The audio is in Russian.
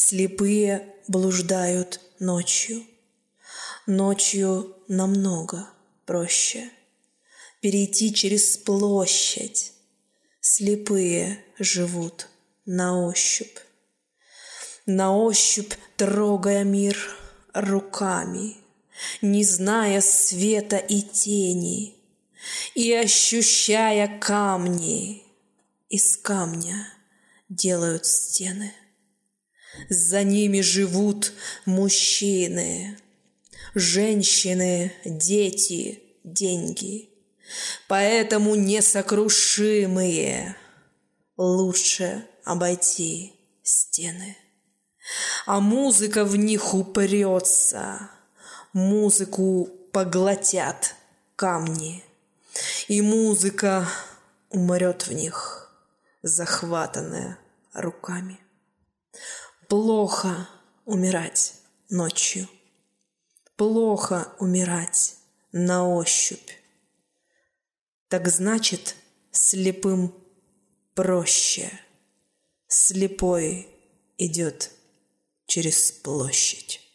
Слепые блуждают ночью. Ночью намного проще перейти через площадь. Слепые живут на ощупь, трогая мир руками, не зная света и тени, и ощущая камни. Из камня делают стены. За ними живут мужчины, женщины, дети, деньги. Поэтому несокрушимые. Лучше обойти стены. А музыка в них упрется. Музыку поглотят камни. И музыка умрет в них, захватанная руками. Плохо умирать ночью. Плохо умирать на ощупь. Так значит, слепым проще. Слепой идет через площадь.